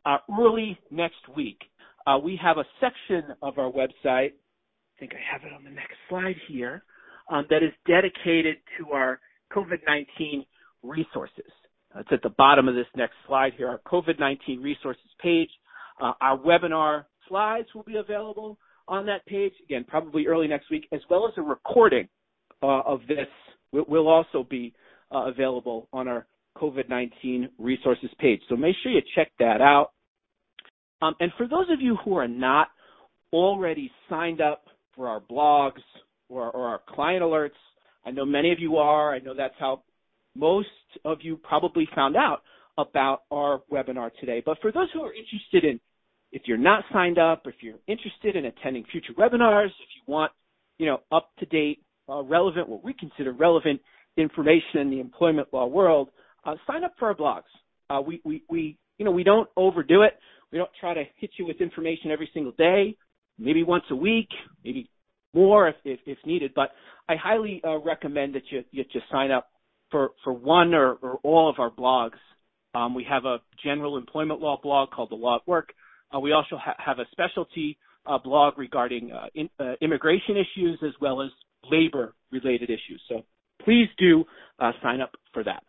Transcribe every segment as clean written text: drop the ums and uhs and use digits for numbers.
early next week, we have a section of our website, I think I have it on the next slide here, that is dedicated to our COVID-19 resources. It's at the bottom of this next slide here, our COVID-19 resources page. Our webinar slides will be available on that page, again, probably early next week, as well as a recording of this will also be available on our COVID-19 resources page. So make sure you check that out. And for those of you who are not already signed up for our blogs or our client alerts, I know many of you are. I know that's how most of you probably found out about our webinar today. But for those who are interested in, if you're not signed up, if you're interested in attending future webinars, if you want, up-to-date, relevant, what we consider relevant information in the employment law world, sign up for our blogs. We don't overdo it. We don't try to hit you with information every single day, maybe once a week, maybe more if needed. But I highly recommend that you just sign up for one or all of our blogs. We have a general employment law blog called The Law at Work. We also have a specialty blog regarding immigration issues as well as labor-related issues. So please do sign up for that.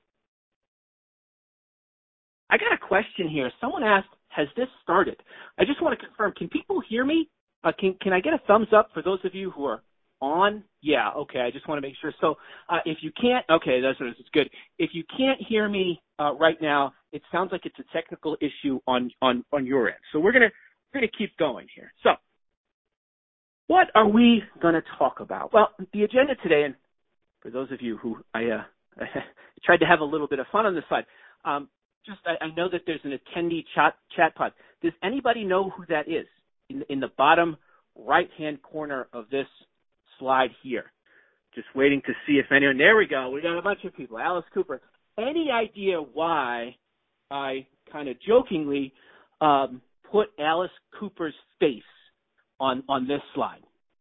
I got a question here. Someone asked, has this started? I just want to confirm, can people hear me? Can I get a thumbs up for those of you who are on? Yeah, okay, I just want to make sure. So if you can't, okay, that's good. If you can't hear me right now, it sounds like it's a technical issue on your end. So we're gonna keep going here. So what are we going to talk about? Well, the agenda today, and for those of you who I tried to have a little bit of fun on this slide, I know that there's an attendee chat pod. Does anybody know who that is? In the bottom right-hand corner of this slide here. Just waiting to see if anyone, there we go. We got a bunch of people. Alice Cooper. Any idea why I kind of jokingly put Alice Cooper's face on this slide?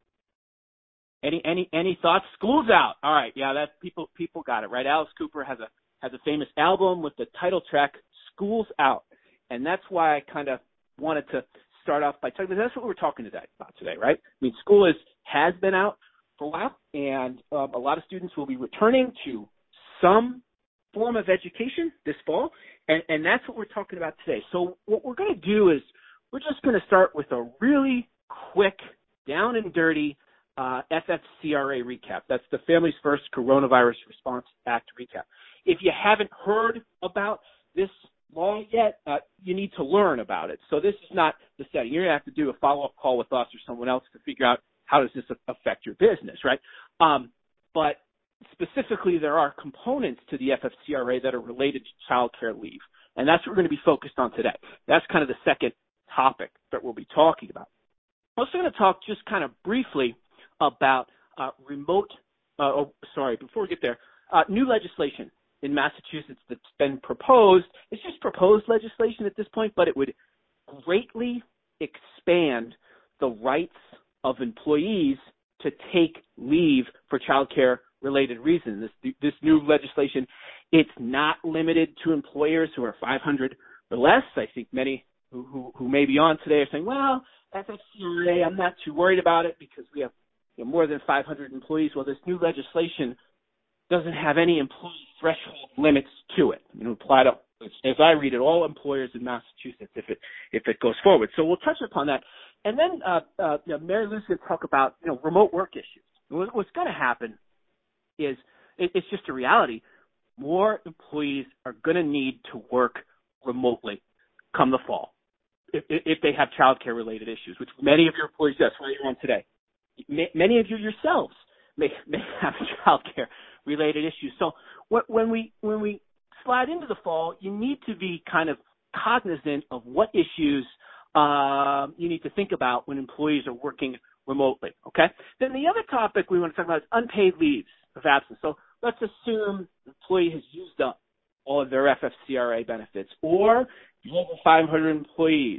Any thoughts? School's out. All right. Yeah, that people got it, right? Alice Cooper has a famous album with the title track School's Out. And that's why I kind of wanted to start off by talking, because that's what we're talking about today, right? I mean, school has been out for a while, and a lot of students will be returning to some form of education this fall, and that's what we're talking about today. So what we're going to do is we're just going to start with a really quick, down and dirty FFCRA recap. That's the Families First Coronavirus Response Act recap. If you haven't heard about this law yet, you need to learn about it. So this is not the setting. You're going to have to do a follow-up call with us or someone else to figure out how does this affect your business, right? But specifically, there are components to the FFCRA that are related to child care leave, and that's what we're going to be focused on today. That's kind of the second topic that we'll be talking about. I'm also going to talk just kind of briefly about before we get there, new legislation in Massachusetts that's been proposed. It's just proposed legislation at this point, but it would greatly expand the rights of employees to take leave for child care related reasons. This new legislation, it's not limited to employers who are 500 or less. I think many who may be on today are saying, well, FFCRA, I'm not too worried about it because we have more than 500 employees. Well, this new legislation doesn't have any employee threshold limits to it. Apply to, as I read it, all employers in Massachusetts if it goes forward. So we'll touch upon that. And then Mary Lou's going to talk about remote work issues. What's going to happen is it's just a reality. More employees are going to need to work remotely come the fall if they have child care related issues, which many of your employees, that's why you're on today. Many of you yourselves may have child care related issues. So when we slide into the fall, you need to be kind of cognizant of what issues you need to think about when employees are working remotely, okay? Then the other topic we want to talk about is unpaid leaves of absence. So let's assume the employee has used up all of their FFCRA benefits, or you have 500 employees.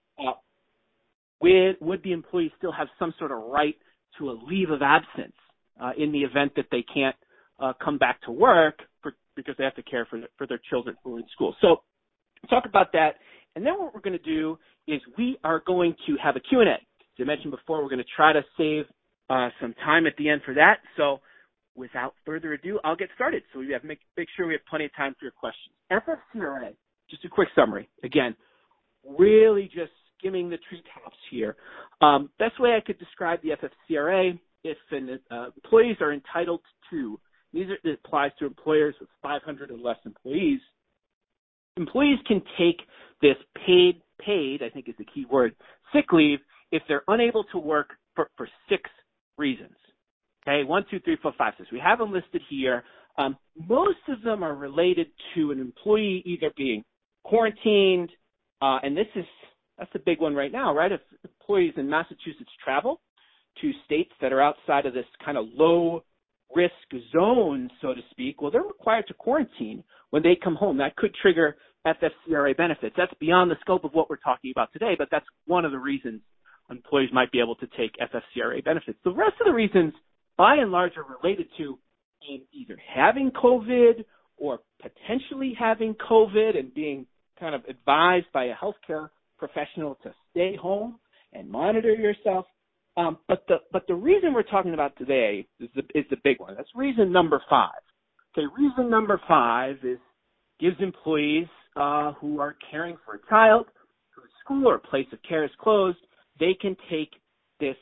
Would the employee still have some sort of right to a leave of absence in the event that they can't come back to work because they have to care for their children who are in school? So talk about that. And then what we're going to do is we are going to have a Q&A. As I mentioned before, we're going to try to save some time at the end for that. So without further ado, I'll get started. So we have make sure we have plenty of time for your questions. FFCRA, just a quick summary. Again, really just skimming the treetops here. Best way I could describe the FFCRA, if employees are entitled to, it applies to employers with 500 or less employees. Employees can take this paid, I think is the key word, sick leave if they're unable to work for 6 reasons. Okay, 1, 2, 3, 4, 5, 6. We have them listed here. Most of them are related to an employee either being quarantined, and that's the big one right now, right? If employees in Massachusetts travel to states that are outside of this kind of low risk zone, so to speak, well, they're required to quarantine when they come home. That could trigger FFCRA benefits. That's beyond the scope of what we're talking about today, but that's one of the reasons employees might be able to take FFCRA benefits. The rest of the reasons, by and large, are related to either having COVID or potentially having COVID and being kind of advised by a healthcare professional to stay home and monitor yourself. But the reason we're talking about today is the big one. That's reason number 5. Okay, reason number 5 gives employees who are caring for a child whose school or place of care is closed, they can take this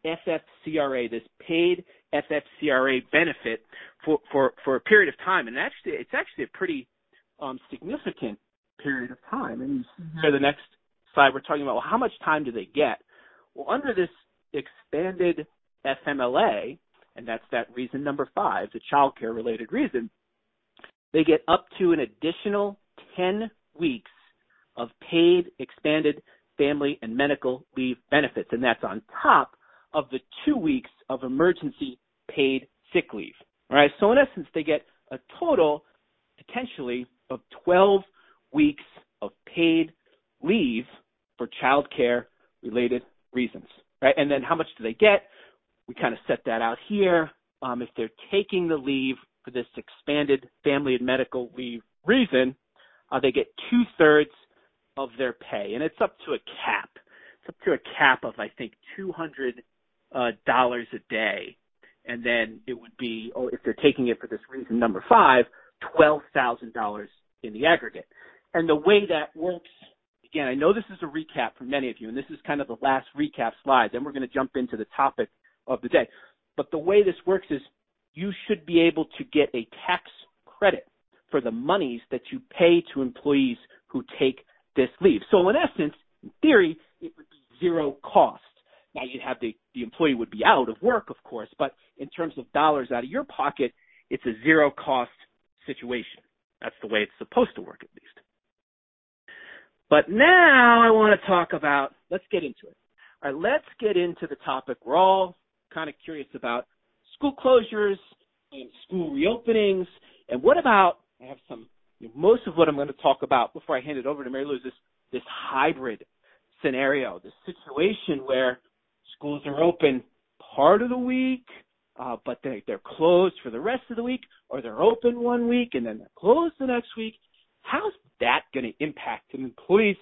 FFCRA, this paid FFCRA benefit for a period of time. And it's actually a pretty significant period of time. And you see here the next slide, we're talking about, well, how much time do they get? Well, under this expanded FMLA, and that's that reason number 5, the child care related reason, they get up to an additional 10 weeks of paid expanded family and medical leave benefits. And that's on top of the 2 weeks of emergency paid sick leave. All right. So in essence, they get a total potentially of 12 weeks of paid leave for child care related reasons. Right. And then how much do they get? We kind of set that out here. If they're taking the leave for this expanded family and medical leave reason, they get 2/3 of their pay, and it's up to a cap. It's up to a cap of, I think, $200 a day, and then it would be, if they're taking it for this reason number 5, $12,000 in the aggregate. And the way that works, again, I know this is a recap for many of you, and this is kind of the last recap slide. Then we're going to jump into the topic of the day. But the way this works is you should be able to get a tax credit for the monies that you pay to employees who take this leave. So in essence, in theory, it would be 0 cost. Now you'd have the employee would be out of work, of course, but in terms of dollars out of your pocket, it's a 0 cost situation. That's the way it's supposed to work, at least. But now I want to talk about, let's get into it. All right, let's get into the topic we're all kind of curious about: school closures and school reopenings. And what about, I have some, most of what I'm going to talk about before I hand it over to Mary Lou is this hybrid scenario, this situation where schools are open part of the week, but they're closed for the rest of the week, or they're open one week and then they're closed the next week. How's that going to impact an employee's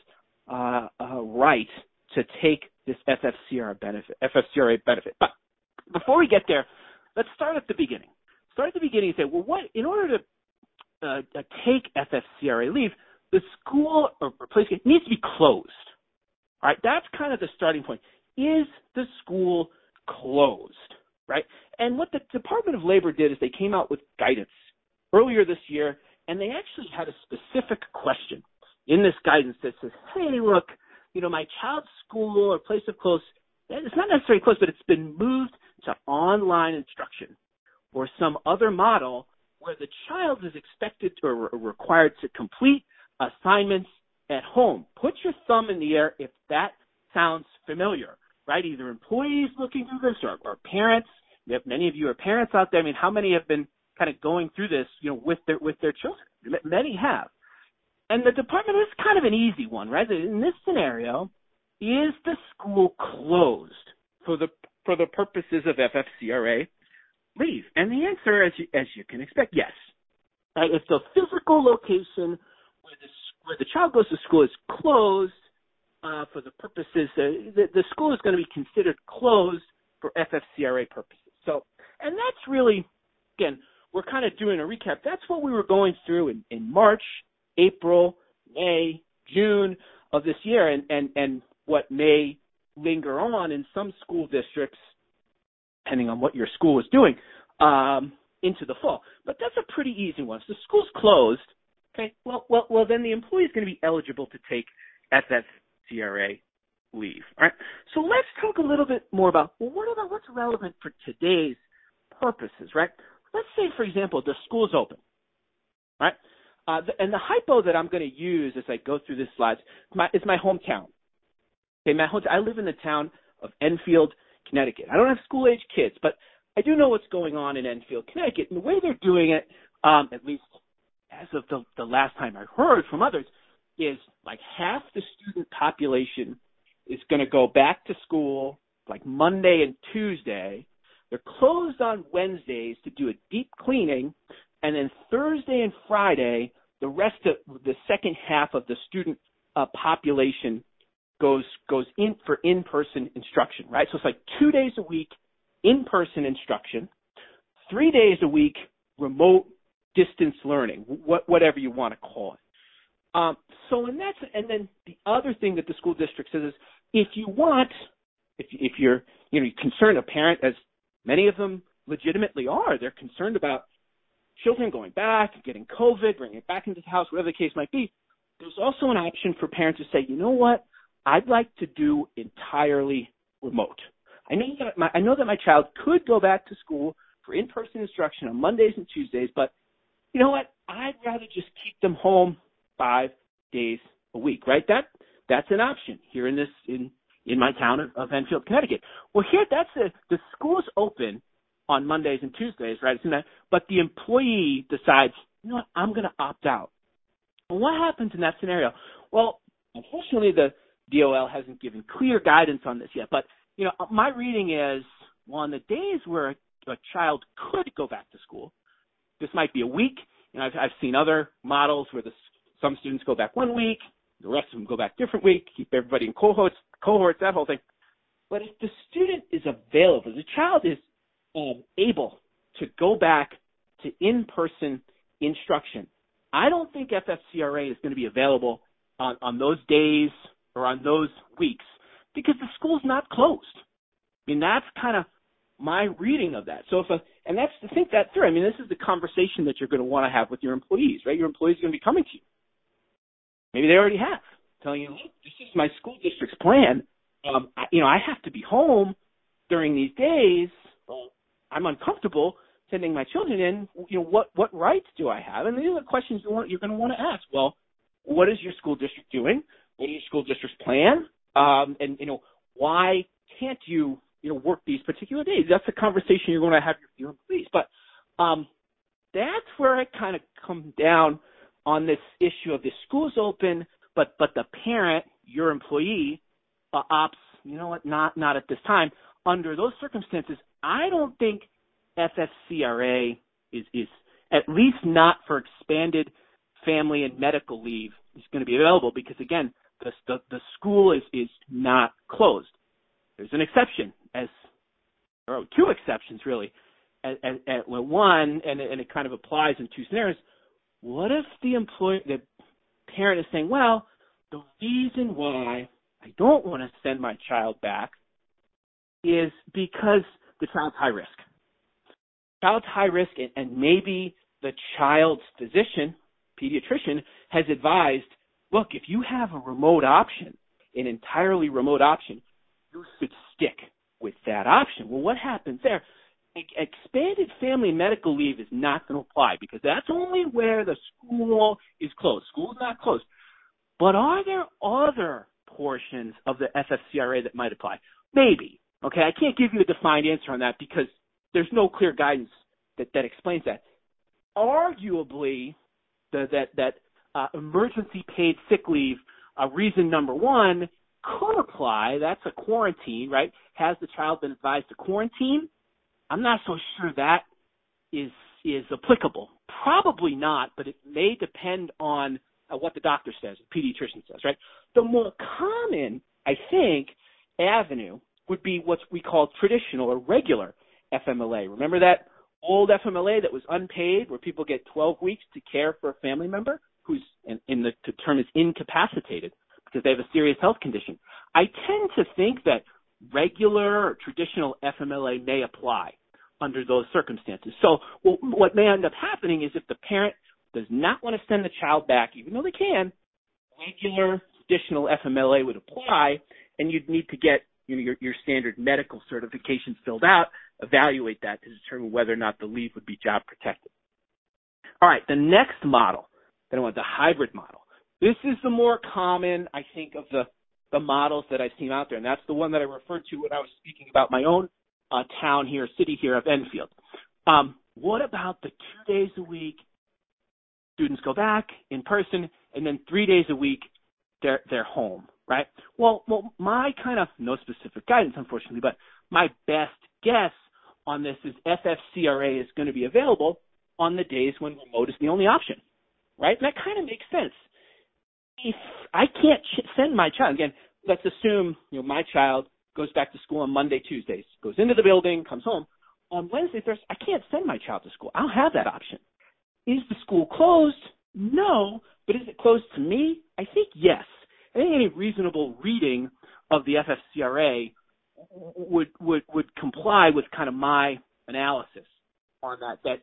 right to take this FFCRA benefit? But before we get there, let's start at the beginning. Start at the beginning and say, well, in order to take FFCRA leave, the school or place needs to be closed. All right, that's kind of the starting point. Is the school closed? Right? And what the Department of Labor did is they came out with guidance earlier this year, and they actually had a specific question in this guidance that says, hey, look, my child's school or place of close, it's not necessarily closed, but it's been moved to online instruction or some other model where the child is expected or required to complete assignments at home. Put your thumb in the air if that sounds familiar, right? Either employees looking through this or parents. Many of you are parents out there. I mean, how many have been kind of going through this, with their children? Many have. And the department is kind of an easy one, right? In this scenario, is the school closed for the purposes of FFCRA leave? And the answer, as you can expect, yes. Right? It's a physical location where the where the child goes to school is closed for the purposes, the school is going to be considered closed for FFCRA purposes. So, and that's really, again, we're kind of doing a recap. That's what we were going through in March, April, May, June of this year, and what may linger on in some school districts, depending on what your school is doing, into the fall. But that's a pretty easy one. So the school's closed. Okay. Well, then the employee is going to be eligible to take FFCRA leave. All right. So let's talk a little bit more about, well, what's relevant for today's purposes, right? Let's say, for example, the school is open, right? And the hypo that I'm going to use as I go through this slide is my hometown. Okay, I live in the town of Enfield, Connecticut. I don't have school-age kids, but I do know what's going on in Enfield, Connecticut. And the way they're doing it, at least as of the last time I heard from others, is like half the student population is going to go back to school like Monday and Tuesday. They're closed on Wednesdays to do a deep cleaning, and then Thursday and Friday, the rest of the second half of the student population goes in for in-person instruction, right? So it's like 2 days a week in-person instruction, 3 days a week remote distance learning, whatever you want to call it. And then the other thing that the school district says is, if you're concerned, a parent, as many of them legitimately are, they're concerned about children going back, getting COVID, bringing it back into the house, whatever the case might be. There's also an option for parents to say, you know what, I'd like to do entirely remote. I know that my child could go back to school for in-person instruction on Mondays and Tuesdays, but you know what, I'd rather just keep them home 5 days a week, right? That's an option here in my town of Enfield, Connecticut. Well, here the school's open on Mondays and Tuesdays, right? But the employee decides, you know what, I'm going to opt out. Well, what happens in that scenario? Well, unfortunately, the DOL hasn't given clear guidance on this yet. But my reading is, well, on the days where a child could go back to school, this might be a week. I've seen other models where some students go back 1 week, the rest of them go back different week, keep everybody in cohorts, that whole thing. But if the student is available, the child is able to go back to in-person instruction, I don't think FFCRA is going to be available on those days or on those weeks because the school's not closed. I mean, that's kind of my reading of that. So and that's to think that through. I mean, this is the conversation that you're going to want to have with your employees, right? Your employees are going to be coming to you. Maybe they already have, telling you, look, this is my school district's plan. I have to be home during these days. I'm uncomfortable sending my children in. What rights do I have? And these are the questions you're going to want to ask. Well, what is your school district doing? What is your school district's plan? And why can't you work these particular days? That's the conversation you're going to have with your employees. But that's where I kind of come down on this issue of the school's open, but the parent, your employee, opts, you know what, not at this time. Under those circumstances, I don't think FFCRA is at least not for expanded family and medical leave is going to be available because, again, the school is not closed. There's an exception, or two exceptions really. One, and it kind of applies in two scenarios. What if the parent is saying, well, the reason why I don't want to send my child back is because the child's high risk. Child's high risk, and maybe the child's physician, pediatrician, has advised, look, if you have a remote option, an entirely remote option, you should stick with that option. Well, what happens there? Expanded family medical leave is not going to apply because that's only where the school is closed. School's not closed. But are there other portions of the FFCRA that might apply? Maybe. Okay, I can't give you a defined answer on that because there's no clear guidance that explains that. Arguably, that emergency paid sick leave, reason number one, could apply. That's a quarantine, right? Has the child been advised to quarantine? I'm not so sure that is applicable. Probably not, but it may depend on what the doctor says, the pediatrician says, right? The more common, I think, avenue would be what we call traditional or regular FMLA. Remember that old FMLA that was unpaid, where people get 12 weeks to care for a family member who's, in the term is incapacitated because they have a serious health condition? I tend to think that regular or traditional FMLA may apply under those circumstances. So what may end up happening is if the parent does not want to send the child back, even though they can, regular traditional FMLA would apply, and you'd need to get your standard medical certifications filled out, evaluate that to determine whether or not the leave would be job protected. All right, the next model that I want, the hybrid model. This is the more common, I think, of the models that I've seen out there, and that's the one that I referred to when I was speaking about my own town here, city here of Enfield. What about the 2 days a week students go back in person, and then 3 days a week they're home, right? Well, my kind of, no specific guidance, unfortunately, but my best guess on this is FFCRA is going to be available on the days when remote is the only option, right? And that kind of makes sense. If I can't send my child, again, let's assume my child goes back to school on Monday, Tuesdays, goes into the building, comes home. On Wednesday, Thursday, I can't send my child to school. I don't have that option. Is the school closed? No. But is it closed to me? I think yes. I think any reasonable reading of the FFCRA would comply with kind of my analysis on that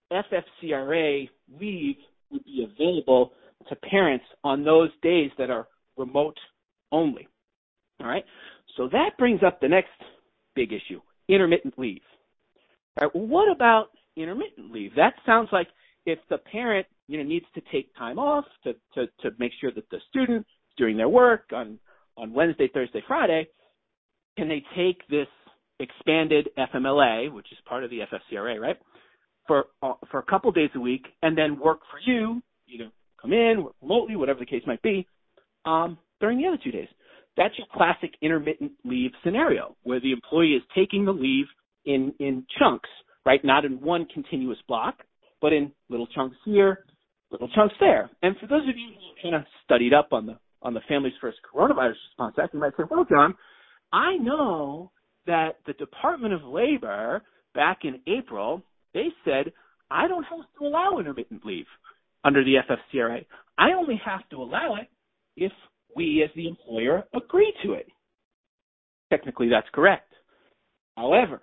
FFCRA leave would be available to parents on those days that are remote only. All right? So that brings up the next big issue, intermittent leave. All right, well, what about intermittent leave? That sounds like if the parent needs to take time off to make sure that the student is doing their work on Wednesday, Thursday, Friday, can they take this expanded FMLA, which is part of the FFCRA, right, for a couple days a week, and then work for you, either come in, work remotely, whatever the case might be, during the other 2 days? That's your classic intermittent leave scenario, where the employee is taking the leave in chunks, right, not in one continuous block, but in little chunks here, little chunks there. And for those of you who kind of studied up on the Families First Coronavirus Response Act, you might say, well, John, I know that the Department of Labor back in April, they said, I don't have to allow intermittent leave under the FFCRA. I only have to allow it if we as the employer agree to it. Technically, that's correct. However,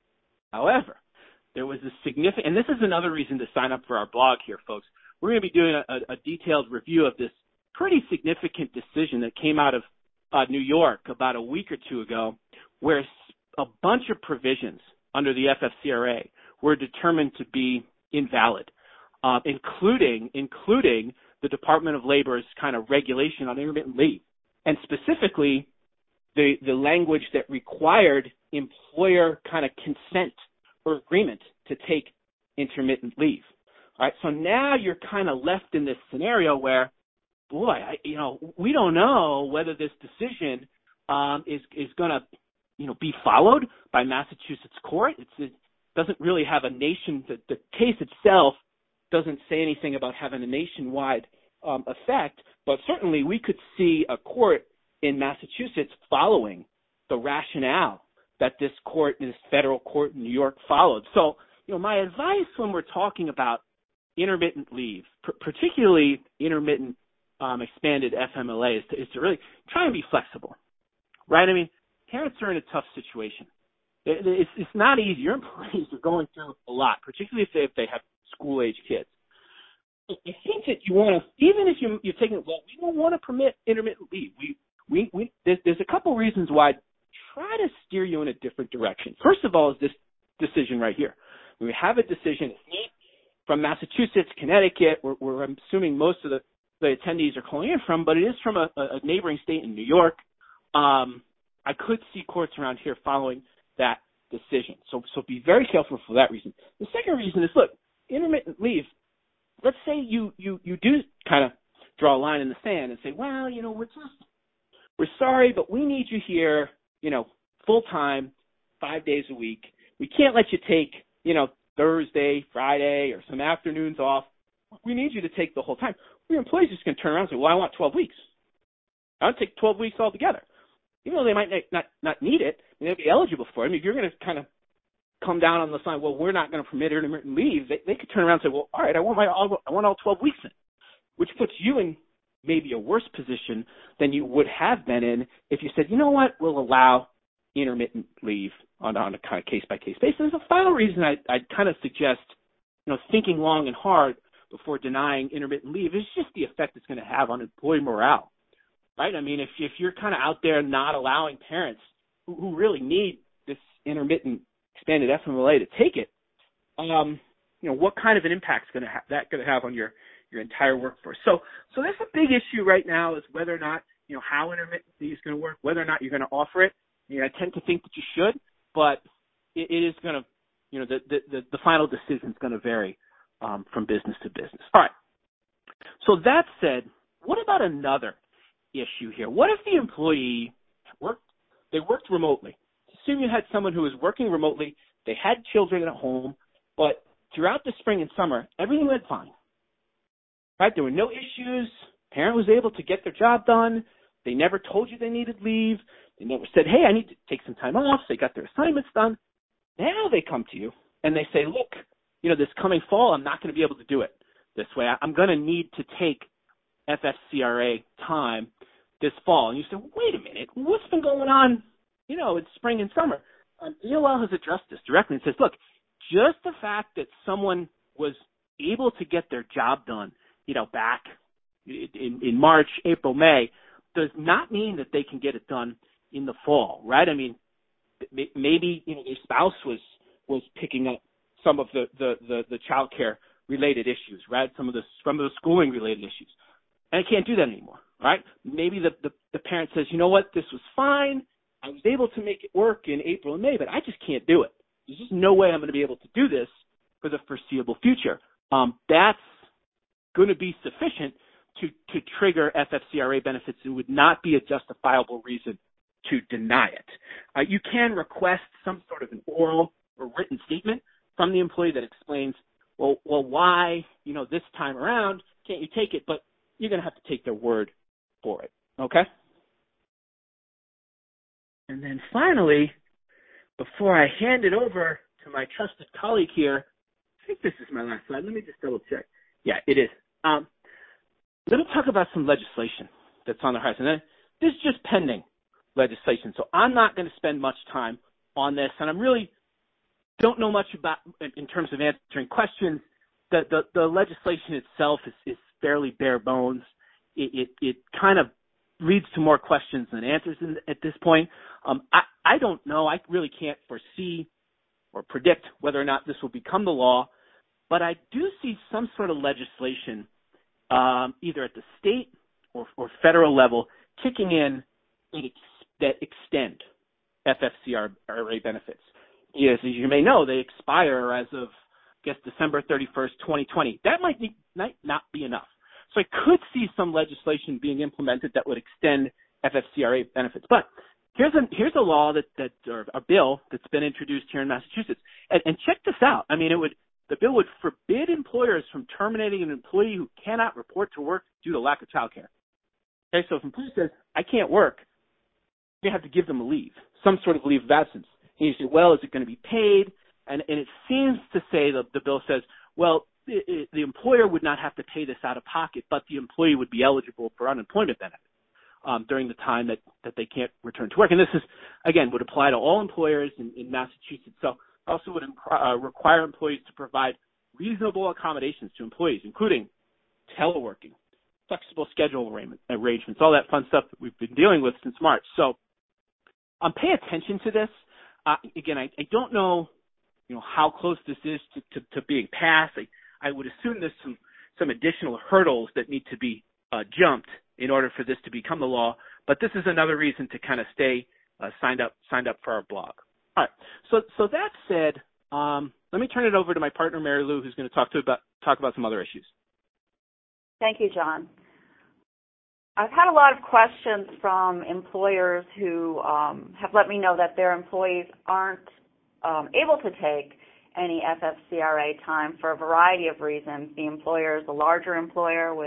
there was a significant, and this is another reason to sign up for our blog here, folks. We're going to be doing a detailed review of this pretty significant decision that came out of New York about a week or two ago, where a bunch of provisions under the FFCRA were determined to be invalid, including the Department of Labor's kind of regulation on intermittent leave, and specifically the language that required employer kind of consent or agreement to take intermittent leave. All right, so now you're kind of left in this scenario where, boy, we don't know whether this decision is going to, be followed by Massachusetts court. It doesn't really have a the case itself doesn't say anything about having a nationwide effect, but certainly we could see a court in Massachusetts following the rationale that this federal court in New York followed. So, my advice when we're talking about intermittent leave, particularly intermittent expanded FMLA, is to really try and be flexible, right? I mean, parents are in a tough situation. It's not easy. Your employees are going through a lot, particularly if they have school-age kids. I think that you want to, even if you're taking, well, we don't want to permit intermittent leave. There's a couple reasons why I'd try to steer you in a different direction. First of all is this decision right here. We have a decision from Massachusetts, Connecticut, where I'm assuming most of the attendees are calling in from, but it is from a neighboring state in New York. I could see courts around here following that decision. So be very careful for that reason. The second reason is, look, intermittent leave, let's say you do kind of draw a line in the sand and say, well, we're sorry, but we need you here, full time, 5 days a week. We can't let you take, Thursday, Friday, or some afternoons off. We need you to take the whole time. Your employee's just going to turn around and say, well, I want 12 weeks. I want to take 12 weeks altogether. Even though they might not need it, they'll be eligible for it. I mean, if you're going to kind of come down on the sign, well, we're not going to permit intermittent leave, they could turn around and say, well, all right, I want all 12 weeks in, which puts you in maybe a worse position than you would have been in if you said, you know what, we'll allow intermittent leave on a kind of case-by-case basis. And the final reason I'd kind of suggest, thinking long and hard before denying intermittent leave is just the effect it's going to have on employee morale, right? I mean, if you're kind of out there not allowing parents who really need this intermittent expanded FMLA to take it, what kind of an impact is that going to have on your entire workforce? So that's a big issue right now, is whether or not, how intermittent leave is going to work, whether or not you're going to offer it. I tend to think that you should, but it is going to, the final decision is going to vary from business to business. All right. So that said, what about another issue here? What if the employee worked remotely? Assume you had someone who was working remotely, they had children at home, but throughout the spring and summer, everything went fine. Right? There were no issues. Parent was able to get their job done. They never told you they needed leave. They never said, hey, I need to take some time off. They got their assignments done. Now they come to you and they say, look, this coming fall, I'm not going to be able to do it this way. I'm going to need to take FFCRA time this fall. And you say, wait a minute, what's been going on, in spring and summer? DOL has addressed this directly and says, look, just the fact that someone was able to get their job done, back in March, April, May, does not mean that they can get it done in the fall, right? I mean, maybe, their spouse was picking up some of the child care related issues, right? Some of the schooling related issues. And I can't do that anymore, right? Maybe the parent says, you know what, this was fine. I was able to make it work in April and May, but I just can't do it. There's just no way I'm going to be able to do this for the foreseeable future. That's going to be sufficient to trigger FFCRA benefits. It would not be a justifiable reason to deny it. You can request some sort of an oral or written statement from the employee that explains, well, why, this time around can't you take it? But you're going to have to take their word for it. Okay? And then finally, before I hand it over to my trusted colleague here, I think this is my last slide. Let me just double check. Yeah, it is. Let me talk about some legislation that's on the horizon. This is just pending legislation, so I'm not going to spend much time on this, and I'm really don't know much about in terms of answering questions. The legislation itself is fairly bare bones. It kind of leads to more questions than answers at this point. I don't know. I really can't foresee or predict whether or not this will become the law, but I do see some sort of legislation either at the state or federal level kicking in that extend FFCRA benefits. Yes, as you may know, they expire as of, December 31st, 2020. That might not be enough. So I could see some legislation being implemented that would extend FFCRA benefits. But here's a law or a bill that's been introduced here in Massachusetts. And check this out. I mean, the bill would forbid employers from terminating an employee who cannot report to work due to lack of child care. Okay, so if an employee says, I can't work, you have to give them a leave, some sort of leave of absence. And you say, well, is it going to be paid? And it seems to say that the bill says, well, the employer would not have to pay this out of pocket, but the employee would be eligible for unemployment benefit during the time that they can't return to work. And this is, again, would apply to all employers in Massachusetts. So also would require employees to provide reasonable accommodations to employees, including teleworking, flexible schedule arrangements, all that fun stuff that we've been dealing with since March. So pay attention to this. Again, I don't know, how close this is to being passed. I would assume there's some additional hurdles that need to be jumped in order for this to become the law. But this is another reason to kind of stay signed up for our blog. All right. So that said, let me turn it over to my partner Mary Lou, who's going to talk about some other issues. Thank you, John. I've had a lot of questions from employers who have let me know that their employees aren't able to take any FFCRA time for a variety of reasons. The employer is a larger employer with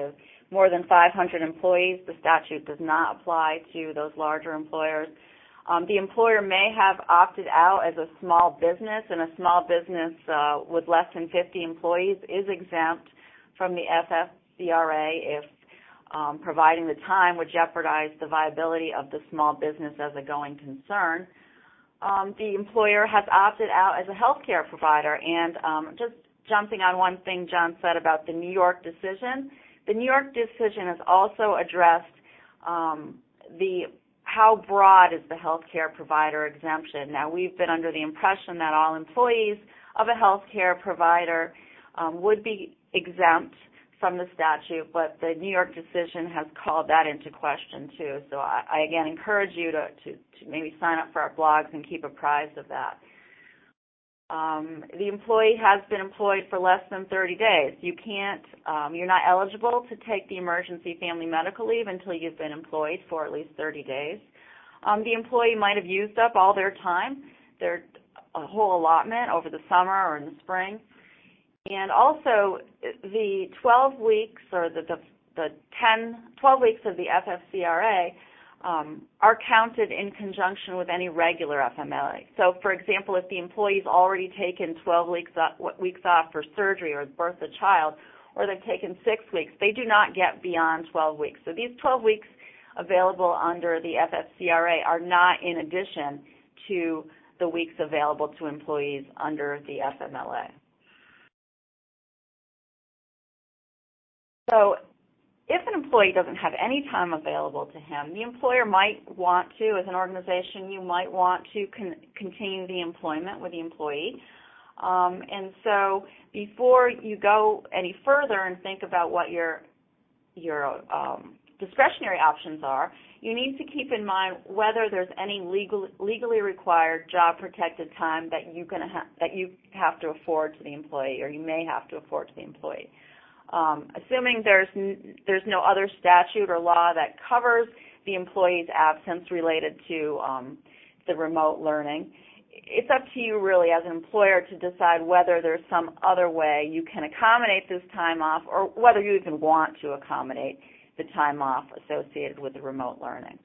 more than 500 employees, the statute does not apply to those larger employers. The employer may have opted out as a small business, and a small business with less than 50 employees is exempt from the FFCRA if providing the time would jeopardize the viability of the small business as a going concern. The employer has opted out as a healthcare provider, and just jumping on one thing John said about the New York decision, the New York decision has also addressed how broad is the healthcare provider exemption. Now, we've been under the impression that all employees of a healthcare provider would be exempt from the statute, but the New York decision has called that into question too. So I again encourage you to maybe sign up for our blogs and keep apprised of that. The employee has been employed for less than 30 days. You're not eligible to take the emergency family medical leave until you've been employed for at least 30 days. The employee might have used up all their time, their whole allotment over the summer or in the spring. And also the 12 weeks or the 12 weeks of the FFCRA are counted in conjunction with any regular FMLA. So, for example, if the employee's already taken 12 weeks off for surgery or birth of a child, or they've taken 6 weeks, they do not get beyond 12 weeks. So these 12 weeks available under the FFCRA are not in addition to the weeks available to employees under the FMLA. So if an employee doesn't have any time available to him, the employer might want to, as an organization, you might want to continue the employment with the employee. And so before you go any further and think about what your discretionary options are, you need to keep in mind whether there's any legally required job-protected time that you have to afford to the employee, or you may have to afford to the employee. Assuming there's no other statute or law that covers the employee's absence related to the remote learning, it's up to you really as an employer to decide whether there's some other way you can accommodate this time off, or whether you even want to accommodate the time off associated with the remote learning.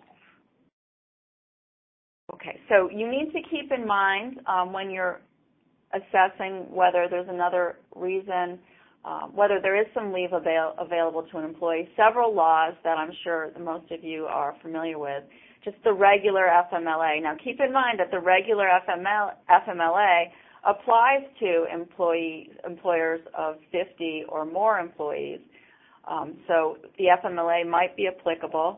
Okay, so you need to keep in mind when you're assessing whether there's another reason, whether there is some leave available to an employee, several laws that I'm sure most of you are familiar with, just the regular FMLA. Now keep in mind that the regular FMLA applies to employers of 50 or more employees. So the FMLA might be applicable.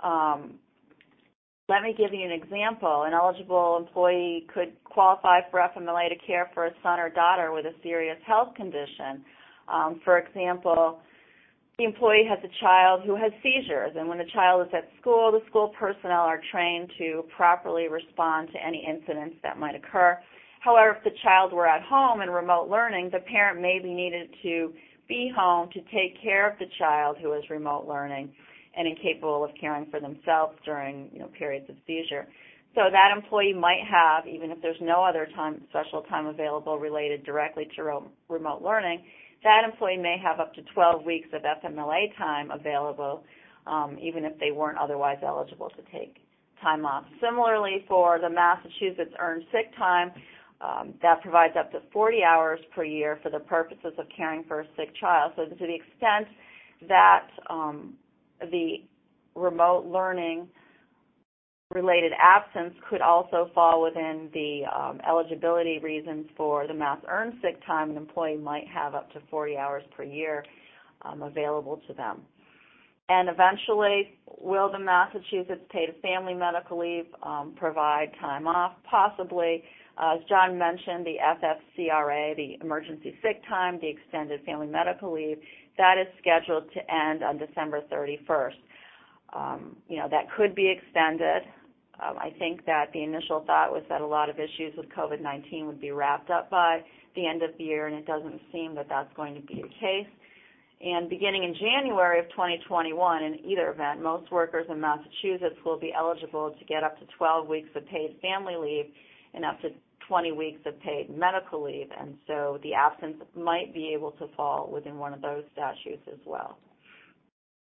Let me give you an example. An eligible employee could qualify for FMLA to care for a son or daughter with a serious health condition. For example, the employee has a child who has seizures, and when the child is at school, the school personnel are trained to properly respond to any incidents that might occur. However, if the child were at home in remote learning, the parent may be needed to be home to take care of the child who is remote learning and incapable of caring for themselves during periods of seizure. So that employee might have, even if there's no other special time available related directly to remote learning, that employee may have up to 12 weeks of FMLA time available, even if they weren't otherwise eligible to take time off. Similarly, for the Massachusetts Earned Sick Time, that provides up to 40 hours per year for the purposes of caring for a sick child. So to the extent that the remote learning related absence could also fall within the eligibility reasons for the Mass Earned Sick Time, an employee might have up to 40 hours per year available to them. And eventually, will the Massachusetts Paid Family Medical Leave provide time off? Possibly. As John mentioned, the FFCRA, the Emergency Sick Time, the Extended Family Medical Leave, that is scheduled to end on December 31st. That could be extended. I think that the initial thought was that a lot of issues with COVID-19 would be wrapped up by the end of the year, and it doesn't seem that that's going to be the case. And beginning in January of 2021, in either event, most workers in Massachusetts will be eligible to get up to 12 weeks of paid family leave and up to 20 weeks of paid medical leave, and so the absence might be able to fall within one of those statutes as well.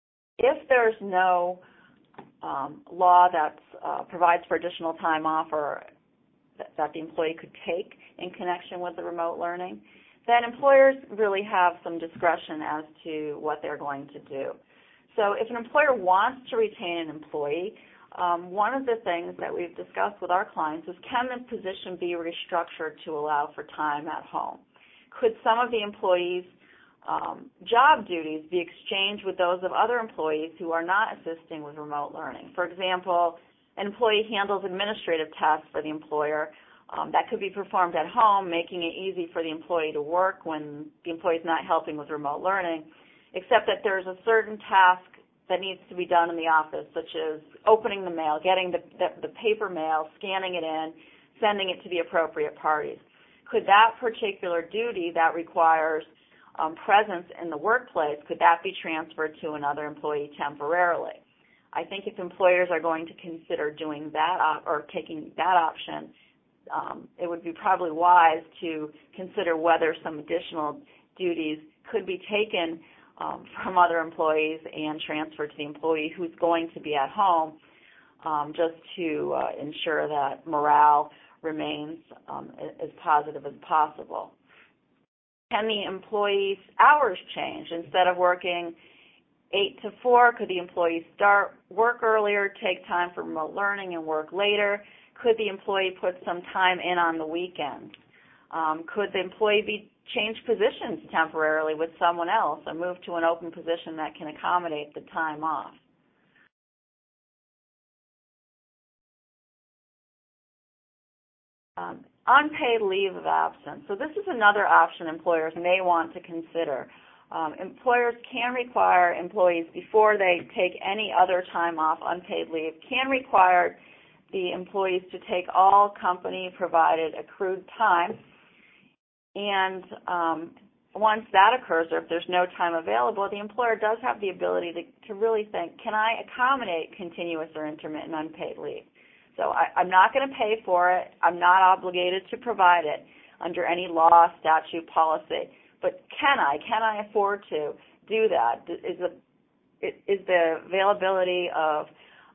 if there's no law that provides for additional time off or that the employee could take in connection with the remote learning, then employers really have some discretion as to what they're going to do. So if an employer wants to retain an employee, one of the things that we've discussed with our clients is, can the position be restructured to allow for time at home? Could some of the employees' job duties be exchanged with those of other employees who are not assisting with remote learning? For example, an employee handles administrative tasks for the employer that could be performed at home, making it easy for the employee to work when the employee is not helping with remote learning, except that there's a certain task that needs to be done in the office, such as opening the mail, getting the paper mail, scanning it in, sending it to the appropriate parties. Could that particular duty that requires presence in the workplace, could that be transferred to another employee temporarily? I think if employers are going to consider doing that or taking that option, it would be probably wise to consider whether some additional duties could be taken from other employees and transferred to the employee who's going to be at home, just to ensure that morale remains as positive as possible. Can the employee's hours change? Instead of working 8 to 4, could the employee start work earlier, take time for remote learning, and work later? Could the employee put some time in on the weekends? Could the employee change positions temporarily with someone else or move to an open position that can accommodate the time off? Unpaid leave of absence. So this is another option employers may want to consider. Employers can require employees, before they take any other time off, unpaid leave, can require the employees to take all company-provided accrued time. And once that occurs, or if there's no time available, the employer does have the ability to really think, can I accommodate continuous or intermittent unpaid leave? So I'm not going to pay for it. I'm not obligated to provide it under any law, statute, policy. But can I afford to do that? Is the availability of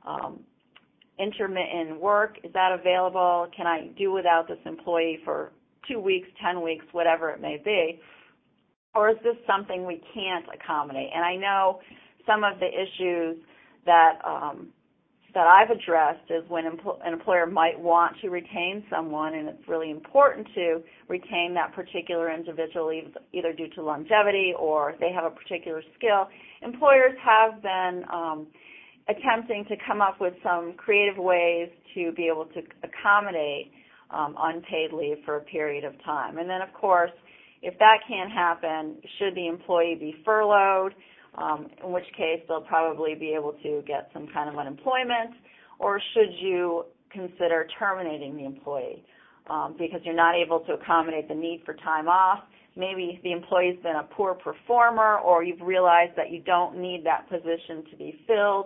intermittent work, is that available? Can I do without this employee for 2 weeks, 10 weeks, whatever it may be? Or is this something we can't accommodate? And I know some of the issues that I've addressed is when an employer might want to retain someone, and it's really important to retain that particular individual either due to longevity or they have a particular skill. Employers have been attempting to come up with some creative ways to be able to accommodate unpaid leave for a period of time. And then, of course, if that can't happen, should the employee be furloughed, in which case they'll probably be able to get some kind of unemployment, or should you consider terminating the employee because you're not able to accommodate the need for time off? Maybe the employee's been a poor performer, or you've realized that you don't need that position to be filled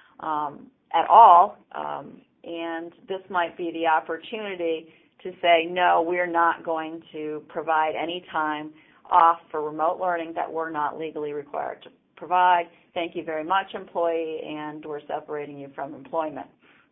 at all, and this might be the opportunity to say, no, we're not going to provide any time off for remote learning that we're not legally required to provide. Thank you very much, employee, and we're separating you from employment.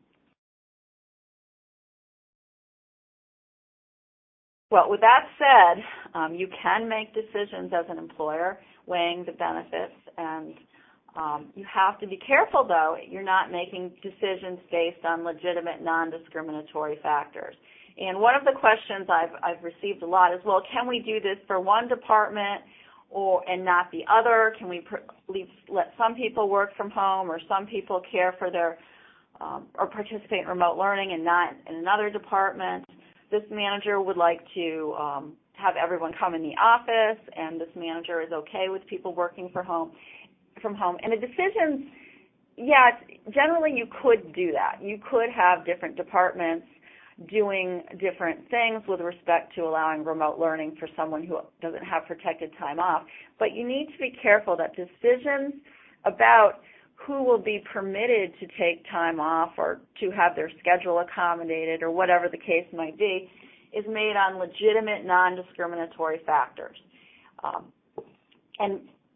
Well, with that said, you can make decisions as an employer, weighing the benefits, and you have to be careful, though, you're not making decisions based on legitimate, non-discriminatory factors. And one of the questions I've received a lot is, well, can we do this for one department and not the other? Can we let some people work from home, or some people care for their or participate in remote learning and not in another department? This manager would like to have everyone come in the office, and this manager is okay with people working from home. And the decisions, generally you could do that. You could have different departments doing different things with respect to allowing remote learning for someone who doesn't have protected time off. But you need to be careful that decisions about who will be permitted to take time off or to have their schedule accommodated or whatever the case might be is made on legitimate, non-discriminatory factors. And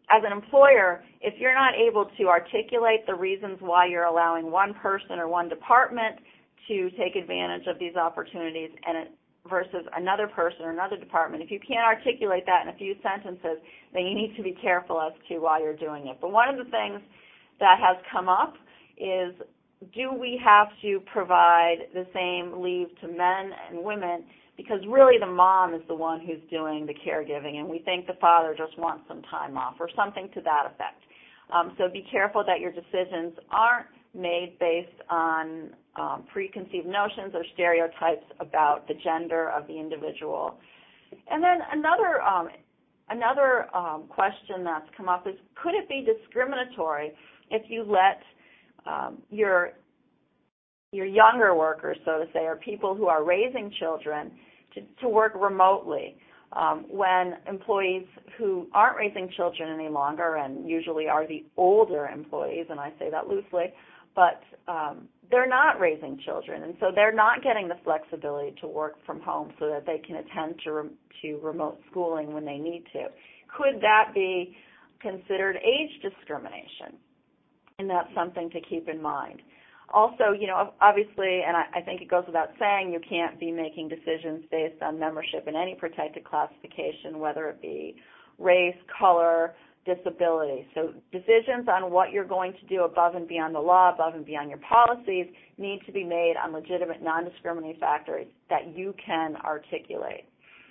as an employer, if you're not able to articulate the reasons why you're allowing one person or one department to take advantage of these opportunities versus another person or another department, if you can't articulate that in a few sentences, then you need to be careful as to why you're doing it. But one of the things that has come up is, do we have to provide the same leave to men and women? Because really the mom is the one who's doing the caregiving, and we think the father just wants some time off or something to that effect. So be careful that your decisions aren't made based on preconceived notions or stereotypes about the gender of the individual. And then another question that's come up is, could it be discriminatory if you let your younger workers, so to say, or people who are raising children to work remotely when employees who aren't raising children any longer, and usually are the older employees, and I say that loosely, but they're not raising children, and so they're not getting the flexibility to work from home so that they can attend to remote schooling when they need to. Could that be considered age discrimination? And that's something to keep in mind. Also, obviously, and I think it goes without saying, you can't be making decisions based on membership in any protected classification, whether it be race, color, disability. So decisions on what you're going to do above and beyond the law, above and beyond your policies, need to be made on legitimate, non-discriminating factors that you can articulate.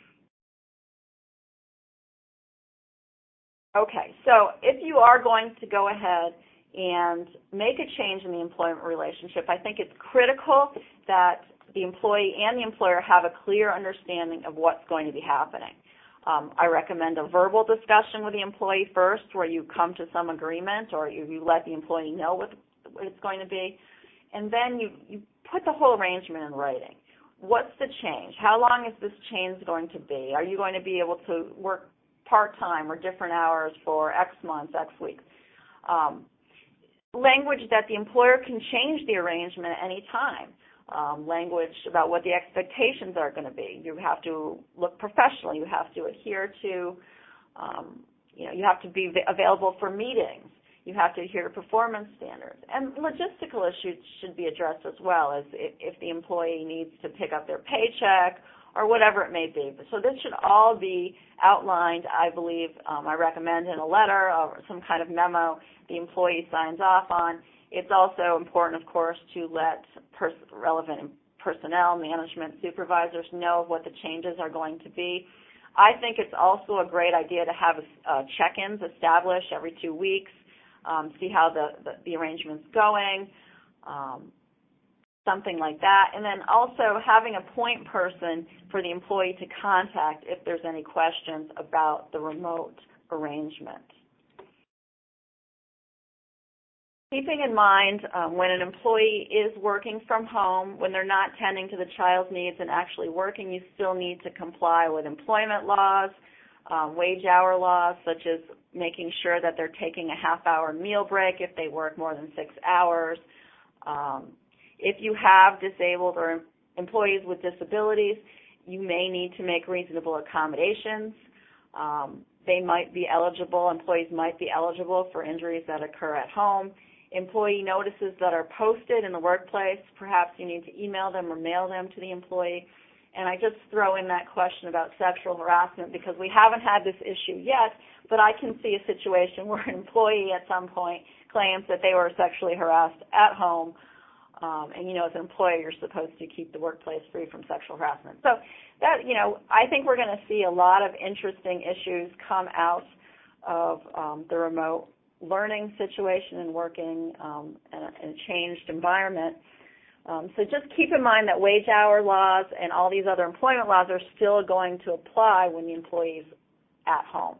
Okay, so if you are going to go ahead and make a change in the employment relationship, I think it's critical that the employee and the employer have a clear understanding of what's going to be happening. I recommend a verbal discussion with the employee first, where you come to some agreement, or you let the employee know what it's going to be, and then you put the whole arrangement in writing. What's the change? How long is this change going to be? Are you going to be able to work part-time or different hours for X months, X weeks? Language that the employer can change the arrangement at any time. Language about what the expectations are going to be. You have to look professional. You have to adhere to, you have to be available for meetings. You have to adhere to performance standards. And logistical issues should be addressed as well, as if the employee needs to pick up their paycheck or whatever it may be. So this should all be outlined, I believe, I recommend in a letter or some kind of memo the employee signs off on. It's also important, of course, to let relevant personnel, management, supervisors know what the changes are going to be. I think it's also a great idea to have check-ins established every 2 weeks, see how the arrangement's going, something like that. And then also having a point person for the employee to contact if there's any questions about the remote arrangement. Keeping in mind when an employee is working from home, when they're not tending to the child's needs and actually working, you still need to comply with employment laws, wage hour laws, such as making sure that they're taking a half-hour meal break if they work more than 6 hours. If you have disabled or employees with disabilities, you may need to make reasonable accommodations. They might be eligible, employees might be eligible for injuries that occur at home. Employee notices that are posted in the workplace, perhaps you need to email them or mail them to the employee. And I just throw in that question about sexual harassment because we haven't had this issue yet, but I can see a situation where an employee at some point claims that they were sexually harassed at home. And, as an employer, you're supposed to keep the workplace free from sexual harassment. So that, I think we're going to see a lot of interesting issues come out of the remote learning situation and working in a changed environment. So just keep in mind that wage hour laws and all these other employment laws are still going to apply when the employee's at home.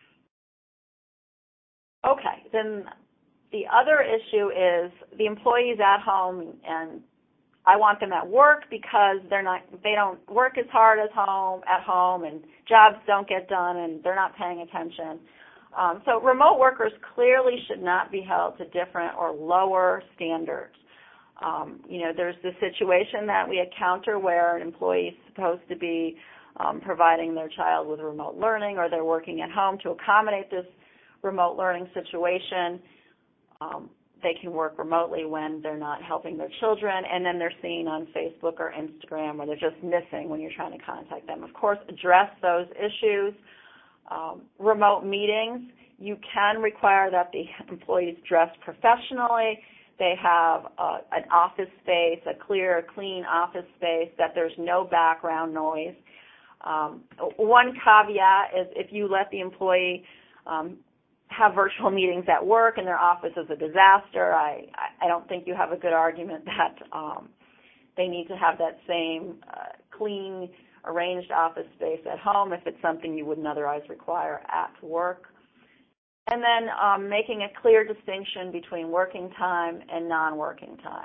Okay, then the other issue is the employee's at home, and I want them at work because they don't work as hard as at home, and jobs don't get done, and they're not paying attention. So remote workers clearly should not be held to different or lower standards. There's the situation that we encounter where an employee is supposed to be providing their child with remote learning, or they're working at home to accommodate this remote learning situation. They can work remotely when they're not helping their children, and then they're seen on Facebook or Instagram, or they're just missing when you're trying to contact them. Of course, address those issues. Remote meetings, you can require that the employees dress professionally. They have an office space, a clear, clean office space, that there's no background noise. One caveat is if you let the employee have virtual meetings at work and their office is a disaster, I don't think you have a good argument that they need to have that same clean, arranged office space at home if it's something you wouldn't otherwise require at work. And then making a clear distinction between working time and non-working time.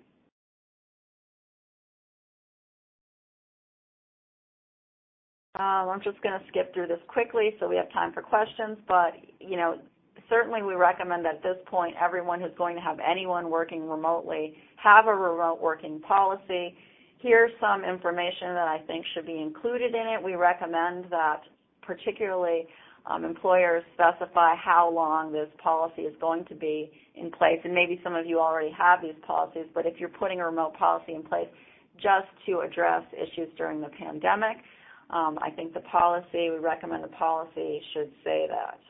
I'm just going to skip through this quickly so we have time for questions, but, certainly we recommend that at this point everyone who's going to have anyone working remotely have a remote working policy. Here's some information that I think should be included in it. We recommend that particularly employers specify how long this policy is going to be in place, and maybe some of you already have these policies, but if you're putting a remote policy in place just to address issues during the pandemic, I think we recommend the policy should say that.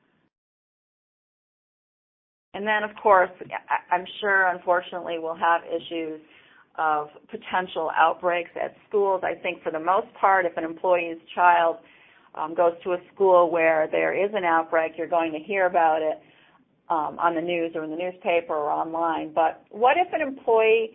And then, of course, I'm sure, unfortunately, we'll have issues of potential outbreaks at schools. I think for the most part, if an employee's child goes to a school where there is an outbreak, you're going to hear about it on the news or in the newspaper or online. But what if an employee,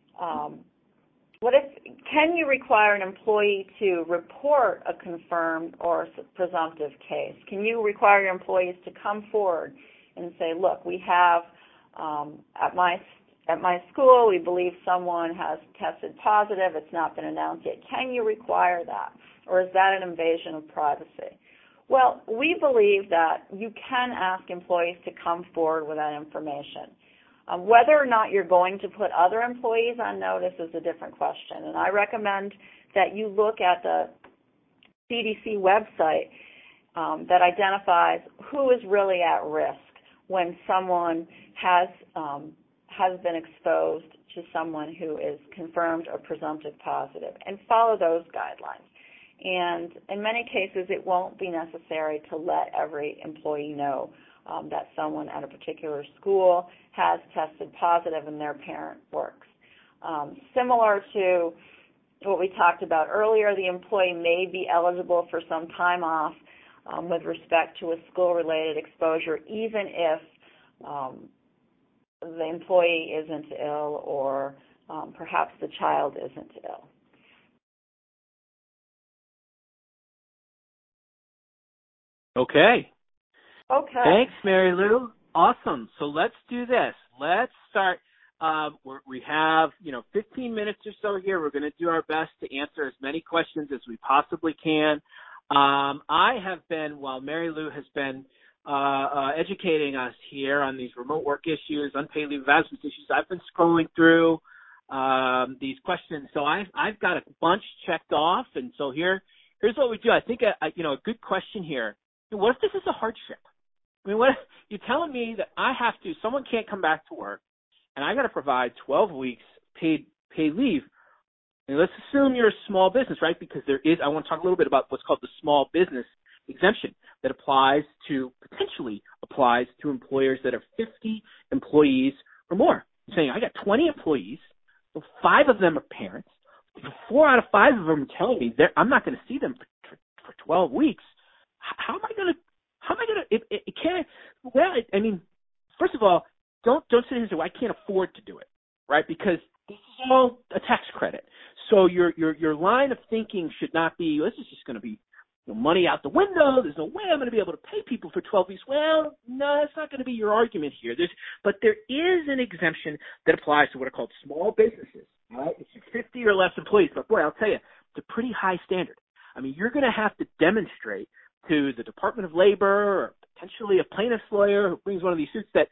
can you require an employee to report a confirmed or presumptive case? Can you require your employees to come forward and say, look, we have at my school, we believe someone has tested positive. It's not been announced yet. Can you require that? Or is that an invasion of privacy? Well, we believe that you can ask employees to come forward with that information. Whether or not you're going to put other employees on notice is a different question. And I recommend that you look at the CDC website that identifies who is really at risk when someone has been exposed to someone who is confirmed or presumptive positive, and follow those guidelines. And in many cases, it won't be necessary to let every employee know that someone at a particular school has tested positive and their parent works. Similar to what we talked about earlier, the employee may be eligible for some time off with respect to a school-related exposure, even if the employee isn't ill or perhaps the child isn't ill. Okay. Thanks, Mary Lou. Awesome. So let's do this. Let's start. We have, 15 minutes or so here. We're going to do our best to answer as many questions as we possibly can. I have been, while Mary Lou has been educating us here on these remote work issues, unpaid leave of absence issues, I've been scrolling through these questions. So I've got a bunch checked off, and so here's what we do. I think a good question here. What if this is a hardship? I mean, what if you're telling me that someone can't come back to work, and I got to provide 12 weeks paid leave? And let's assume you're a small business, right? Because I want to talk a little bit about what's called the small business exemption that potentially applies to employers that are 50 employees or more. I'm saying I got 20 employees, so 5 of them are parents. 4 out of 5 of them are telling me I'm not going to see them for 12 weeks. How am I going to, it can't, first of all, don't sit here and say, well, I can't afford to do it, right? Because this is all a tax credit. So your line of thinking should not be, this is just going to be money out the window. There's no way I'm going to be able to pay people for 12 weeks. Well, no, that's not going to be your argument here. But there is an exemption that applies to what are called small businesses, right? It's 50 or less employees. But boy, I'll tell you, it's a pretty high standard. I mean, you're going to have to demonstrate to the Department of Labor or potentially a plaintiff's lawyer who brings one of these suits that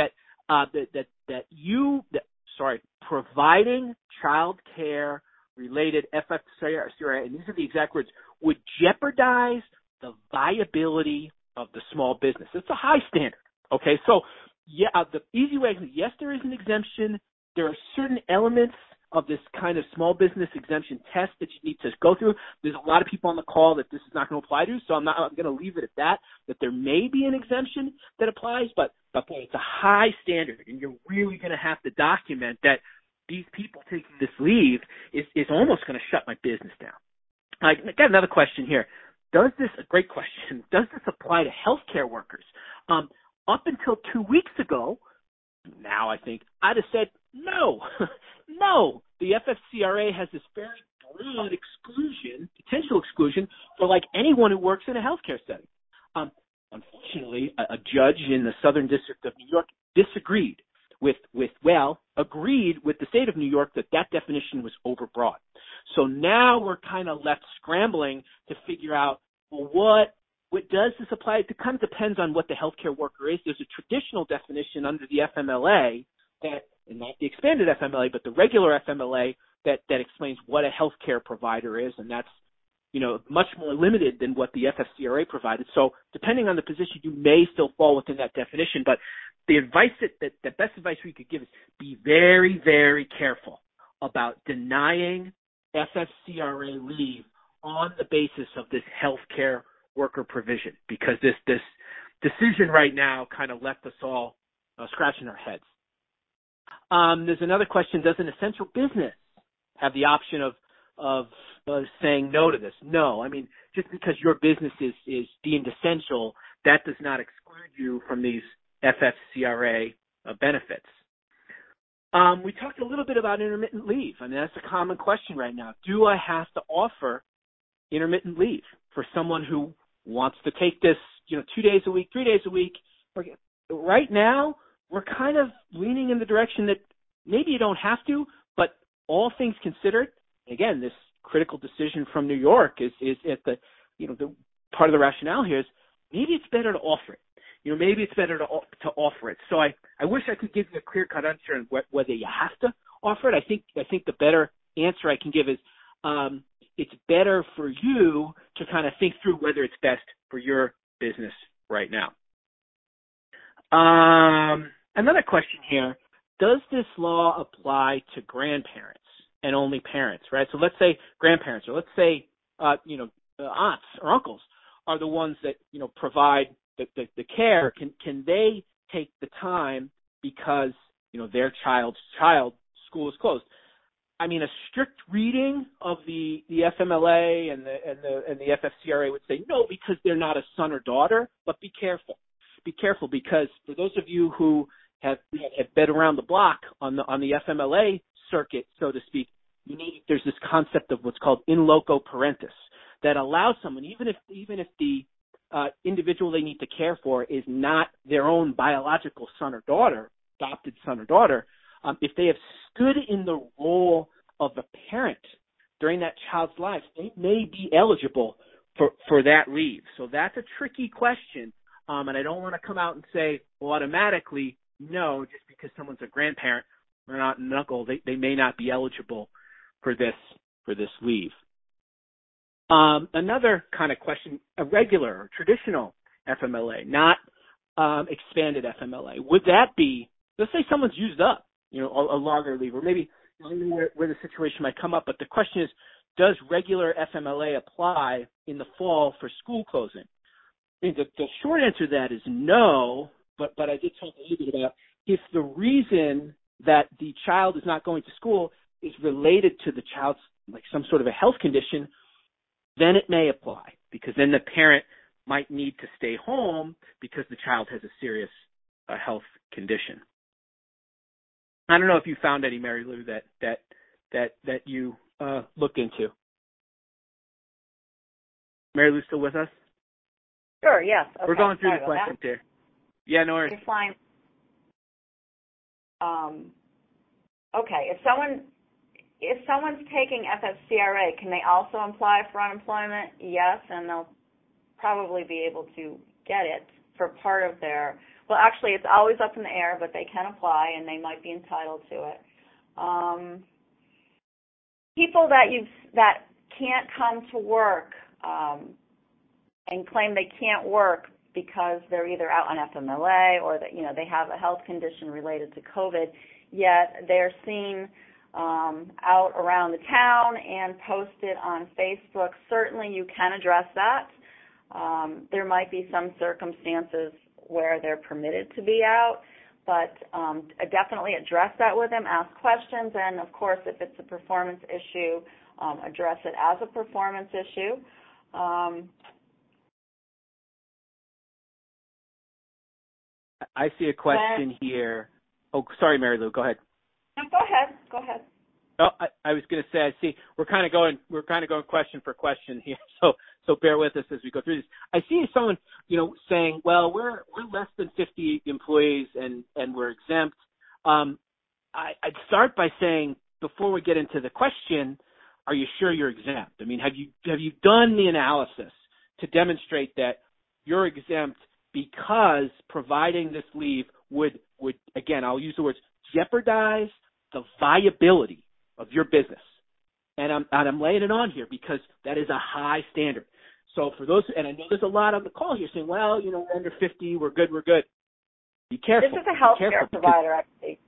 providing child care related FFCRA, and these are the exact words, would jeopardize the viability of the small business. It's a high standard. Okay, so yeah, the easy way, yes, there is an exemption. There are certain elements of this kind of small business exemption test that you need to go through. There's a lot of people on the call that this is not going to apply to, so I'm going to leave it at that there may be an exemption that applies, but boy, it's a high standard, and you're really going to have to document that these people taking this leave is almost going to shut my business down. I got another question here. A great question. Does this apply to healthcare workers? Up until 2 weeks ago, now I think I'd have said no. No. The FFCRA has this very broad potential exclusion for like anyone who works in a healthcare setting. Unfortunately, a judge in the Southern District of New York disagreed agreed with the state of New York that definition was overbroad. So now we're kind of left scrambling to figure out, well, what does this apply? It kind of depends on what the healthcare worker is. There's a traditional definition under the FMLA and not the expanded FMLA, but the regular FMLA that explains what a healthcare provider is, and that's, much more limited than what the FFCRA provided. So depending on the position, you may still fall within that definition, but the advice the best advice we could give is be very, very careful about denying FFCRA leave on the basis of this healthcare worker provision, because this decision right now kind of left us all scratching our heads. There's another question: does an essential business have the option of saying no to this? No. I mean, just because your business is deemed essential, that does not exclude you from these FFCRA benefits. We talked a little bit about intermittent leave. I mean, that's a common question right now. Do I have to offer intermittent leave for someone who wants to take this, 2 days a week, 3 days a week? Right now, we're kind of leaning in the direction that maybe you don't have to, but all things considered, again, this critical decision from New York is at the part of the rationale here is maybe it's better to offer it. Maybe it's better to offer it. So I wish I could give you a clear-cut answer on whether you have to offer it. I think the better answer I can give is it's better for you to kind of think through whether it's best for your business right now. Another question here: does this law apply to grandparents and only parents? Right. So let's say grandparents, or let's say aunts or uncles are the ones that provide the care. Can they take the time because their child's school is closed? I mean, a strict reading of the FMLA and the FFCRA would say no, because they're not a son or daughter. But be careful. Be careful, because for those of you who have been around the block on the FMLA circuit, so to speak, there's this concept of what's called in loco parentis that allows someone, even if the individual they need to care for is not their own biological son or daughter, adopted son or daughter, if they have stood in the role of a parent during that child's life, they may be eligible for that leave. So that's a tricky question, and I don't want to come out and say, well, automatically no, just because someone's a grandparent or not an uncle, they may not be eligible for this leave. Another kind of question: a regular or traditional FMLA, not expanded FMLA. Would that be, let's say someone's used up, a longer leave, or maybe where the situation might come up, but the question is, does regular FMLA apply in the fall for school closing? I mean, the short answer to that is no, but I did talk a little bit about if the reason that the child is not going to school is related to the child's, like, some sort of a health condition, then it may apply, because then the parent might need to stay home because the child has a serious health condition. I don't know if you found any, Mary Lou, that you looked into. Mary Lou, still with us? Sure, yes. Okay. We're going through the questions here. Yeah, no worries. You're fine. Okay, if someone's taking FFCRA, can they also apply for unemployment? Yes, and they'll probably be able to get it for part of their, well, actually, it's always up in the air, but they can apply and they might be entitled to it. People that can't come to work and claim they can't work because they're either out on FMLA or that they have a health condition related to COVID, yet they're seen out around the town and posted on Facebook. Certainly you can address that. There might be some circumstances where they're permitted to be out, but definitely address that with them, ask questions, and of course if it's a performance issue, address it as a performance issue. I see a question here. Oh, sorry, Mary Lou, go ahead. No, go ahead. Oh, I was going to say, I see we're kind of going question for question here, so bear with us as we go through this. I see someone, saying, well, we're less than 50 employees and we're exempt. I'd start by saying, before we get into the question, are you sure you're exempt? I mean, have you done the analysis to demonstrate that you're exempt because providing this leave would again, I'll use the words, jeopardize the viability of your business? And I'm laying it on here because that is a high standard. So for those, and I know there's a lot on the call here saying, well, we're under 50, we're good. Be careful. This is a healthcare provider, actually.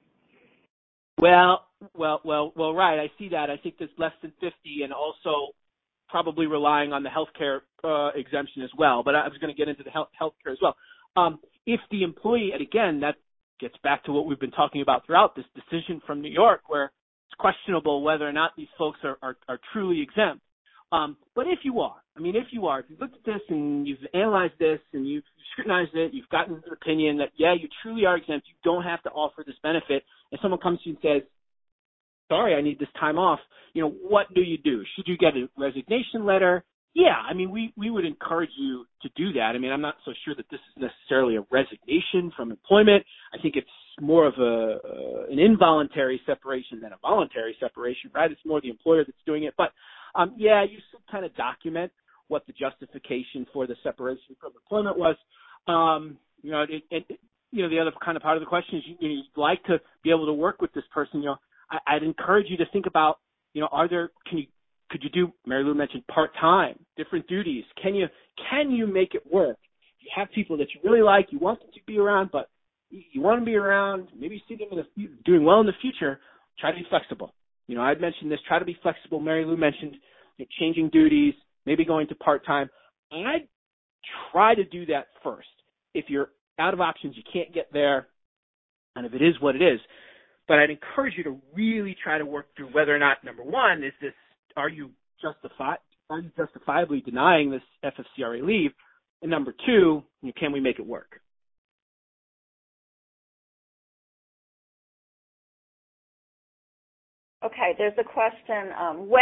Well, right. I see that. I think there's less than 50 and also probably relying on the healthcare exemption as well. But I was going to get into the healthcare as well. If the employee, and again, that gets back to what we've been talking about throughout this decision from New York, where it's questionable whether or not these folks are truly exempt. But if you looked at this and you've analyzed this and you've scrutinized it, you've gotten an opinion that, yeah, you truly are exempt, you don't have to offer this benefit, and someone comes to you and says, sorry, I need this time off, what do you do? Should you get a resignation letter? Yeah, I mean, we would encourage you to do that. I mean, I'm not so sure that this is necessarily a resignation from employment. I think it's more of an involuntary separation than a voluntary separation, right? It's more the employer that's doing it. But, yeah, you should kind of document what the justification for the separation from employment was. The other kind of part of the question is you'd like to be able to work with this person. I'd encourage you to think about, could you do, Mary Lou mentioned part-time, different duties. Can you make it work? You have people that you really like, you want them to be around, but you want to be around, maybe see them doing well in the future, try to be flexible. I'd mentioned this, try to be flexible. Mary Lou mentioned changing duties, maybe going to part-time. I'd try to do that first. If you're out of options, you can't get there, and if it is what it is. But I'd encourage you to really try to work through whether or not, number one, are you justifiably denying this FFCRA leave? And number two, can we make it work? Okay, there's a question.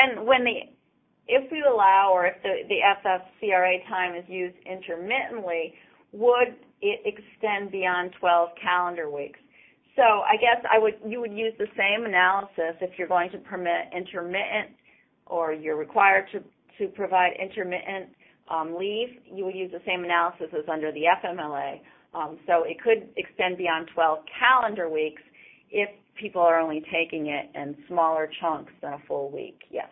If we allow or if the FFCRA time is used intermittently, would it extend beyond 12 calendar weeks? So I guess you would use the same analysis if you're going to permit intermittent or you're required to provide intermittent leave. You would use the same analysis as under the FMLA. So it could extend beyond 12 calendar weeks if people are only taking it in smaller chunks than a full week, yes.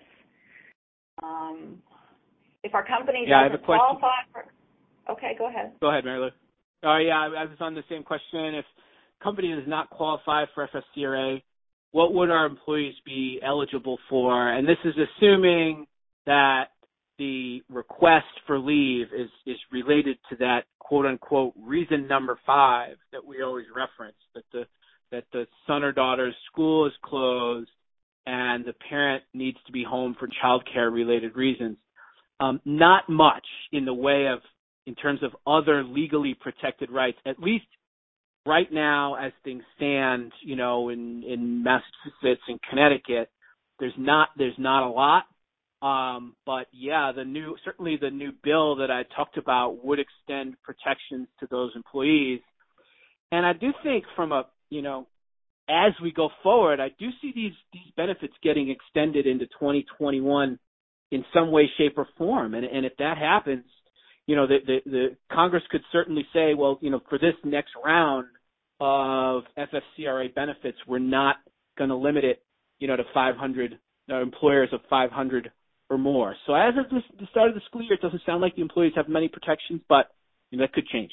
If our company doesn't qualify for... Okay, go ahead. Go ahead, Mary Lou. Oh, yeah, I was on the same question. If company does not qualify for FFCRA, what would our employees be eligible for? And this is assuming that the request for leave is related to that quote-unquote reason number 5 that we always reference, that the son or daughter's school is closed and the parent needs to be home for childcare related reasons. Not much in terms of other legally protected rights, at least right now as things stand, in Massachusetts and Connecticut, there's not a lot. But yeah, the new bill that I talked about would extend protections to those employees. And I do think as we go forward, I do see these benefits getting extended into 2021 in some way, shape, or form. And if that happens, the Congress could certainly say, well, for this next round of FFCRA benefits, we're not going to limit it, to 500 employers of 500 or more. So as of the start of the school year, it doesn't sound like the employees have many protections, but that could change.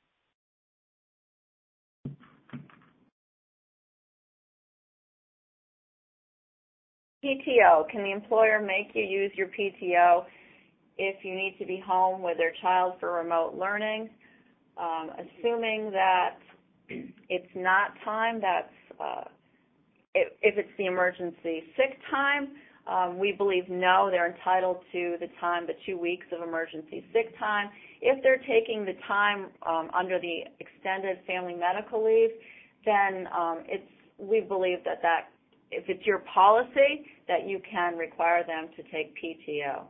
PTO, can the employer make you use your PTO if you need to be home with their child for remote learning? Assuming that it's not time, if it's the emergency sick time, we believe no, they're entitled to the 2 weeks of emergency sick time. If they're taking the time under the extended family medical leave, then we believe that if it's your policy, that you can require them to take PTO.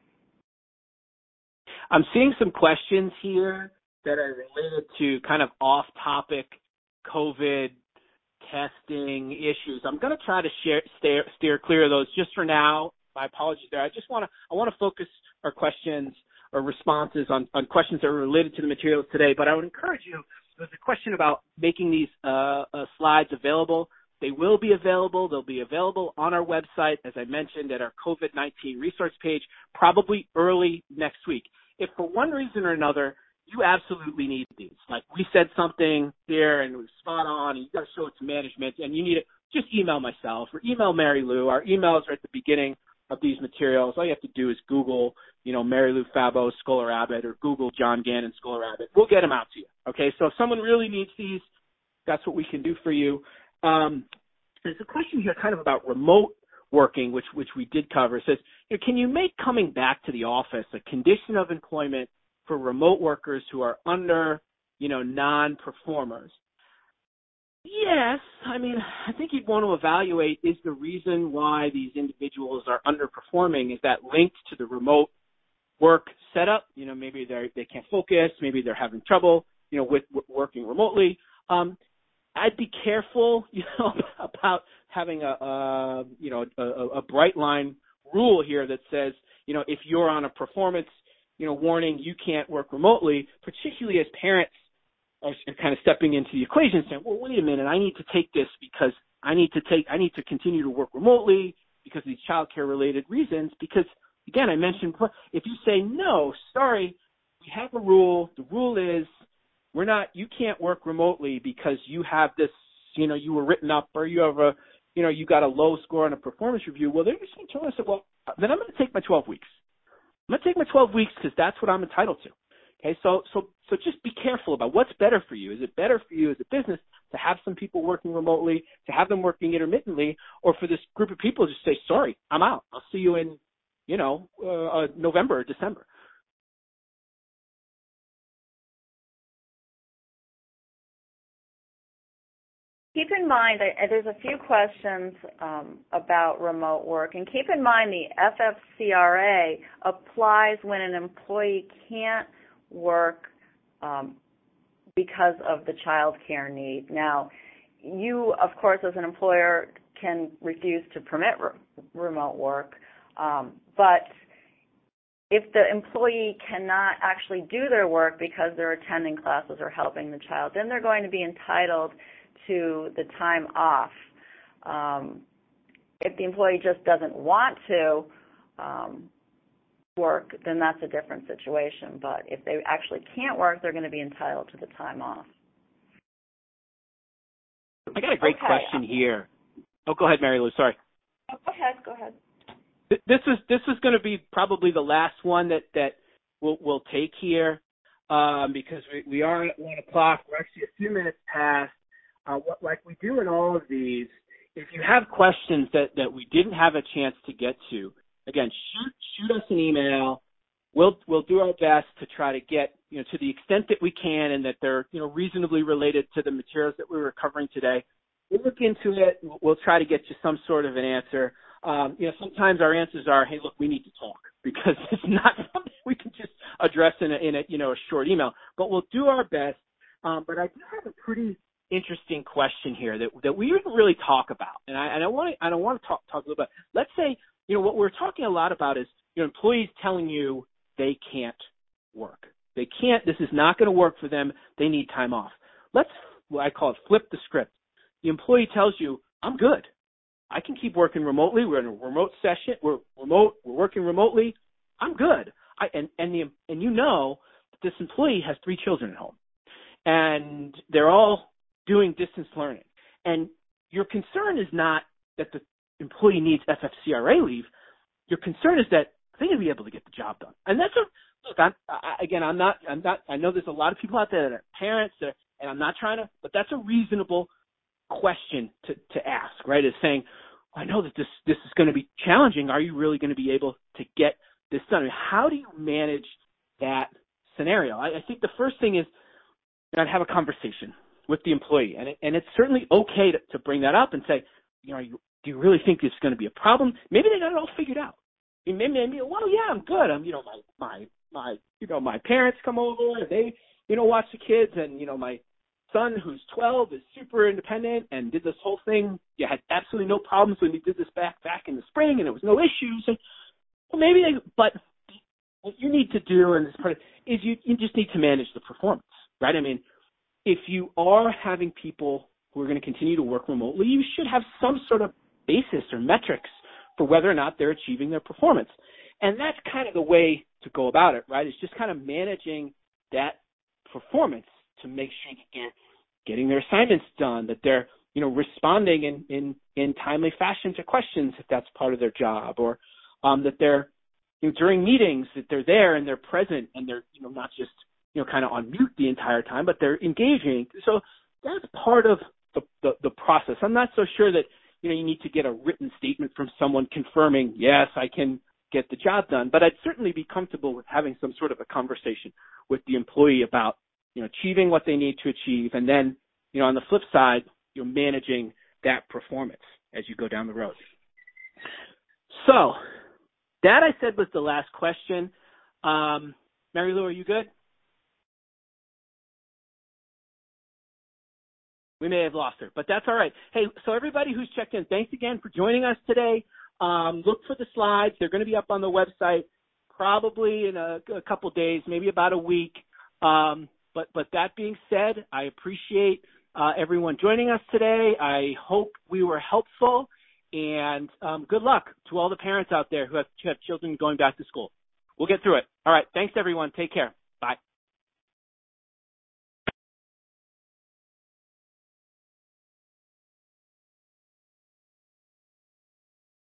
I'm seeing some questions here that are related to kind of off-topic COVID testing issues. I'm going to try to steer clear of those just for now. My apologies there. I want to focus our questions or responses on questions that are related to the materials today, but I would encourage you, there's a question about making these slides available. They will be available. They'll be available on our website, as I mentioned, at our COVID-19 resource page, probably early next week. If for one reason or another you absolutely need these, like we said something here and it was spot on and you got to show it to management and you need it, just email myself or email Mary Lou. Our emails are at the beginning of these materials. All you have to do is Google, Mary Lou Fabo, Scholar Abbott, or Google John Gannon, Scholar Abbott. We'll get them out to you. Okay, so if someone really needs these, that's what we can do for you. There's a question here kind of about remote working, which we did cover. It says, can you make coming back to the office a condition of employment for remote workers who are under, non-performers? Yes. I mean, I think you'd want to evaluate, is the reason why these individuals are underperforming, is that linked to the remote work setup? Maybe they can't focus, maybe they're having trouble, with working remotely. I'd be careful, about having a bright line rule here that says, if you're on a performance, warning, you can't work remotely, particularly as parents are kind of stepping into the equation saying, well, wait a minute, I need to take this because I need to continue to work remotely because of these child care related reasons. Because again, I mentioned, if you say, no, sorry, we have a rule, the rule is, you can't work remotely because you have this, you were written up or you have you got a low score on a performance review. Well, they're just going to tell us, well, then I'm going to take my 12 weeks. I'm going to take my 12 weeks because that's what I'm entitled to. Okay, so just be careful about what's better for you. Is it better for you as a business to have some people working remotely, to have them working intermittently, or for this group of people to just say, sorry, I'm out. I'll see you in, November or December. Keep in mind that there's a few questions about remote work, and keep in mind the FFCRA applies when an employee can't work because of the child care need. Now, you, of course, as an employer can refuse to permit remote work, but if the employee cannot actually do their work because they're attending classes or helping the child, then they're going to be entitled to the time off. If the employee just doesn't want to work, then that's a different situation. But if they actually can't work, they're going to be entitled to the time off. I got a great question here. Oh, go ahead, Mary Lou. Sorry. Oh, go ahead. This is going to be probably the last one that we'll take here because we are at 1 o'clock. We're actually a few minutes past. Like we do in all of these, if you have questions that we didn't have a chance to get to, again, shoot us an email. We'll do our best to try to get, to the extent that we can and that they're, reasonably related to the materials that we were covering today. We'll look into it. We'll try to get you some sort of an answer. Sometimes our answers are, hey, look, we need to talk because it's not something we can just address in a short email. But we'll do our best. But I do have a pretty interesting question here that we didn't really talk about, and I want to talk a little bit. Let's say what we're talking a lot about is employees telling you they can't work. They can't. This is not going to work for them. They need time off. I call it flip the script. The employee tells you, I'm good. I can keep working remotely. We're in a remote session. We're remote. We're working remotely. I'm good. this employee has 3 children at home, and they're all doing distance learning. And your concern is not that the employee needs FFCRA leave. Your concern is that they're going to be able to get the job done. And that's look, I know there's a lot of people out there that are parents, and I'm not trying to, but that's a reasonable question to ask, right? Is saying, I know that this is going to be challenging. Are you really going to be able to get this done? I mean, how do you manage that scenario? I think the first thing is I'd have a conversation with the employee, and it's certainly okay to bring that up and say, do you really think this is going to be a problem? Maybe they got it all figured out. I mean, maybe, well, yeah, I'm good. My parents come over, and they, watch the kids, and, my son, who's 12, is super independent and did this whole thing. You had absolutely no problems when he did this back in the spring, and there was no issues. And well, but what you need to do, and this part is you just need to manage the performance, right? I mean, if you are having people who are going to continue to work remotely, you should have some sort of basis or metrics for whether or not they're achieving their performance. And that's kind of the way to go about it, right? It's just kind of managing that performance to make sure that they're getting their assignments done, that they're, responding in timely fashion to questions if that's part of their job, or that they're, during meetings, that they're there and they're present and they're, not just, kind of on mute the entire time, but they're engaging. So that's part of the process. I'm not so sure that, you need to get a written statement from someone confirming, yes, I can get the job done, but I'd certainly be comfortable with having some sort of a conversation with the employee about, achieving what they need to achieve. And then, on the flip side, you're managing that performance as you go down the road. So that, I said, was the last question. Mary Lou, are you good? We may have lost her, but that's all right. Hey, so everybody who's checked in, thanks again for joining us today. Look for the slides. They're going to be up on the website probably in a couple days, maybe about a week. But that being said, I appreciate everyone joining us today. I hope we were helpful, and good luck to all the parents out there who have children going back to school. We'll get through it. All right. Thanks, everyone. Take care. Bye.